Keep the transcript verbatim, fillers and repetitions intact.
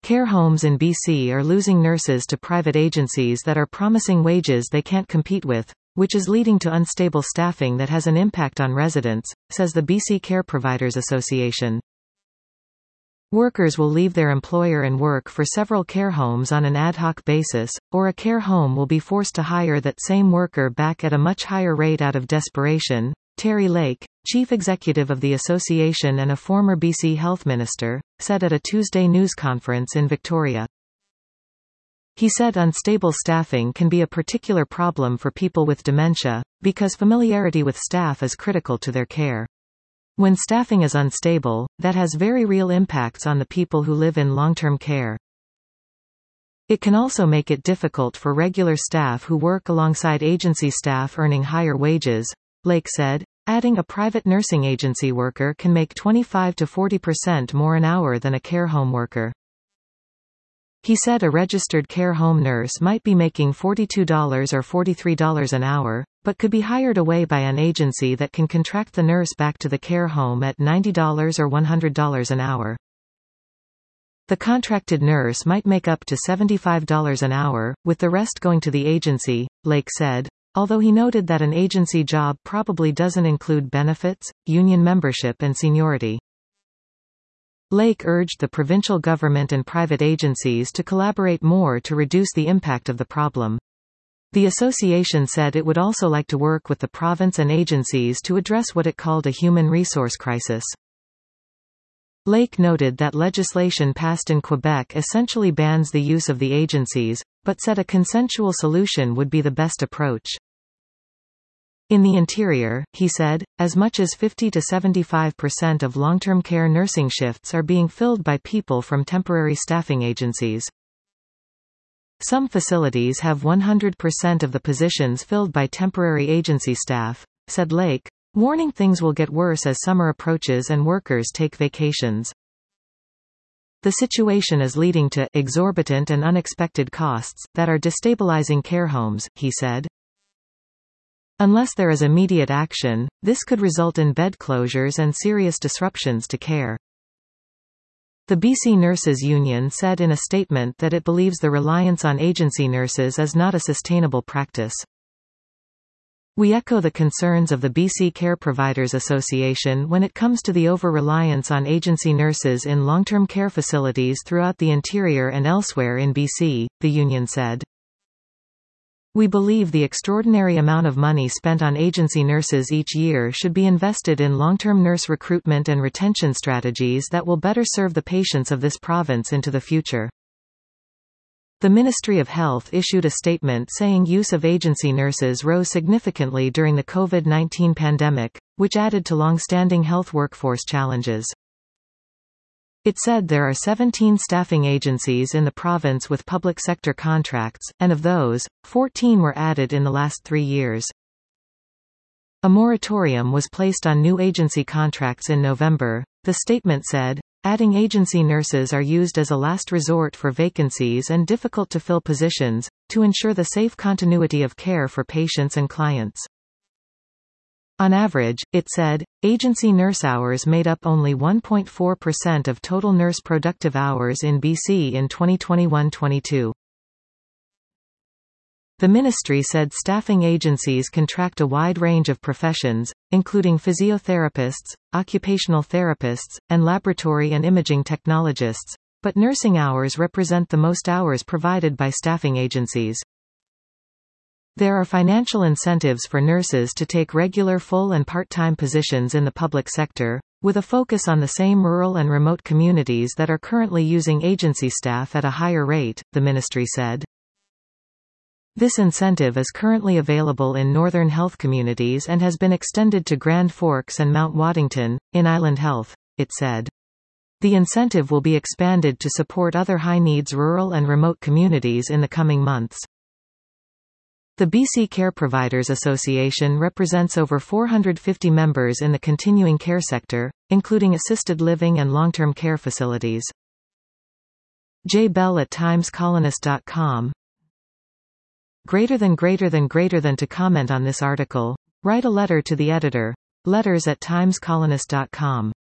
Care homes in B C are losing nurses to private agencies that are promising wages they can't compete with, which is leading to unstable staffing that has an impact on residents, says the B C Care Providers Association. Workers will leave their employer and work for several care homes on an ad hoc basis, or a care home will be forced to hire that same worker back at a much higher rate out of desperation. Terry Lake, chief executive of the association and a former B C health minister, said at a Tuesday news conference in Victoria. He said unstable staffing can be a particular problem for people with dementia, because familiarity with staff is critical to their care. When staffing is unstable, that has very real impacts on the people who live in long-term care. It can also make it difficult for regular staff who work alongside agency staff earning higher wages, Lake said, adding a private nursing agency worker can make twenty-five to forty percent more an hour than a care home worker. He said a registered care home nurse might be making forty-two dollars or forty-three dollars an hour, but could be hired away by an agency that can contract the nurse back to the care home at ninety dollars or one hundred dollars an hour. The contracted nurse might make up to seventy-five dollars an hour, with the rest going to the agency, Lake said, although he noted that an agency job probably doesn't include benefits, union membership and seniority. Lake urged the provincial government and private agencies to collaborate more to reduce the impact of the problem. The association said it would also like to work with the province and agencies to address what it called a human resource crisis. Lake noted that legislation passed in Quebec essentially bans the use of the agencies, but said a consensual solution would be the best approach. In the interior, he said, as much as fifty to seventy-five percent of long-term care nursing shifts are being filled by people from temporary staffing agencies. Some facilities have one hundred percent of the positions filled by temporary agency staff, said Lake, warning things will get worse as summer approaches and workers take vacations. The situation is leading to exorbitant and unexpected costs that are destabilizing care homes, he said. Unless there is immediate action, this could result in bed closures and serious disruptions to care. The B C Nurses Union said in a statement that it believes the reliance on agency nurses is not a sustainable practice. We echo the concerns of the B C Care Providers Association when it comes to the over-reliance on agency nurses in long-term care facilities throughout the interior and elsewhere in B C, the union said. We believe the extraordinary amount of money spent on agency nurses each year should be invested in long-term nurse recruitment and retention strategies that will better serve the patients of this province into the future. The Ministry of Health issued a statement saying use of agency nurses rose significantly during the COVID nineteen pandemic, which added to long-standing health workforce challenges. It said there are seventeen staffing agencies in the province with public sector contracts, and of those, fourteen were added in the last three years. A moratorium was placed on new agency contracts in November, the statement said. Adding agency nurses are used as a last resort for vacancies and difficult-to-fill positions, to ensure the safe continuity of care for patients and clients. On average, it said, agency nurse hours made up only one point four percent of total nurse productive hours in B C in twenty twenty-one twenty-two. The ministry said staffing agencies contract a wide range of professions, including physiotherapists, occupational therapists, and laboratory and imaging technologists, but nursing hours represent the most hours provided by staffing agencies. There are financial incentives for nurses to take regular full and part-time positions in the public sector, with a focus on the same rural and remote communities that are currently using agency staff at a higher rate, the ministry said. This incentive is currently available in northern health communities and has been extended to Grand Forks and Mount Waddington, in Island Health, it said. The incentive will be expanded to support other high-needs rural and remote communities in the coming months. The B C Care Providers Association represents over four hundred fifty members in the continuing care sector, including assisted living and long-term care facilities. J. Bell at times colonist dot com. Greater than greater than greater than to comment on this article, write a letter to the editor. Letters at times colonist dot com.